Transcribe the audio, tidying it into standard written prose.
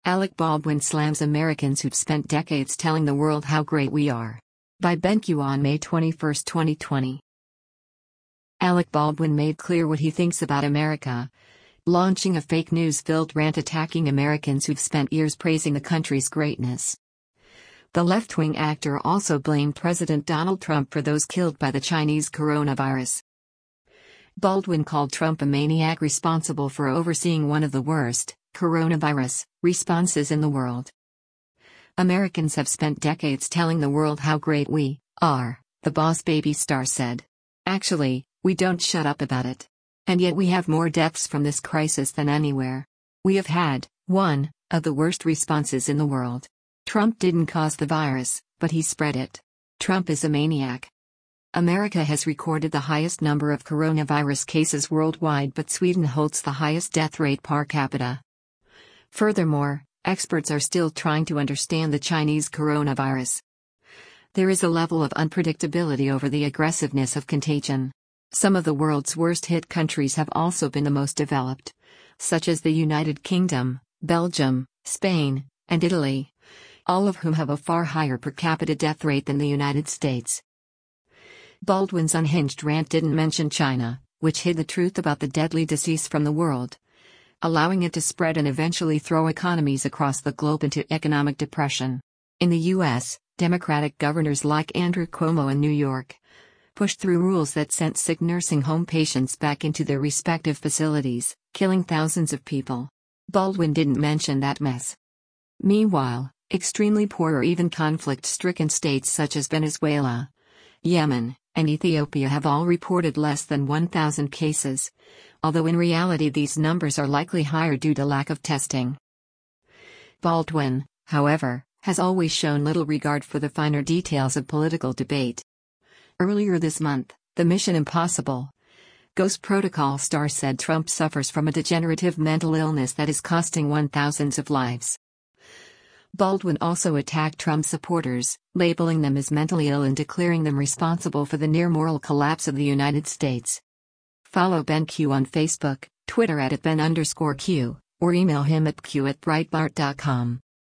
Alec Baldwin slams Americans who've spent decades telling the world how great we are. By BenQ on May 21, 2020. Alec Baldwin made clear what he thinks about America, launching a fake news-filled rant attacking Americans who've spent years praising the country's greatness. The left-wing actor also blamed President Donald Trump for those killed by the Chinese coronavirus. Baldwin called Trump a maniac responsible for overseeing one of the worst coronavirus responses in the world. Americans have spent decades telling the world how great we are, the Boss Baby star said. Actually, we don't shut up about it. And yet we have more deaths from this crisis than anywhere. We have had one of the worst responses in the world. Trump didn't cause the virus, but he spread it. Trump is a maniac. America has recorded the highest number of coronavirus cases worldwide, but Sweden holds the highest death rate per capita. Furthermore, experts are still trying to understand the Chinese coronavirus. There is a level of unpredictability over the aggressiveness of contagion. Some of the world's worst-hit countries have also been the most developed, such as the United Kingdom, Belgium, Spain, and Italy, all of whom have a far higher per capita death rate than the United States. Baldwin's unhinged rant didn't mention China, which hid the truth about the deadly disease from the world, allowing it to spread and eventually throw economies across the globe into economic depression. In the U.S., Democratic governors like Andrew Cuomo in New York pushed through rules that sent sick nursing home patients back into their respective facilities, killing thousands of people. Baldwin didn't mention that mess. Meanwhile, extremely poor or even conflict-stricken states such as Venezuela, Yemen, and Ethiopia have all reported less than 1,000 cases, although in reality these numbers are likely higher due to lack of testing. Baldwin, however, has always shown little regard for the finer details of political debate. Earlier this month, the Mission Impossible Ghost Protocol star said Trump suffers from a degenerative mental illness that is costing thousands of lives. Baldwin also attacked Trump supporters, labeling them as mentally ill and declaring them responsible for the near-moral collapse of the United States. Follow BenQ on Facebook, Twitter @Ben_Q, or email him at q@breitbart.com.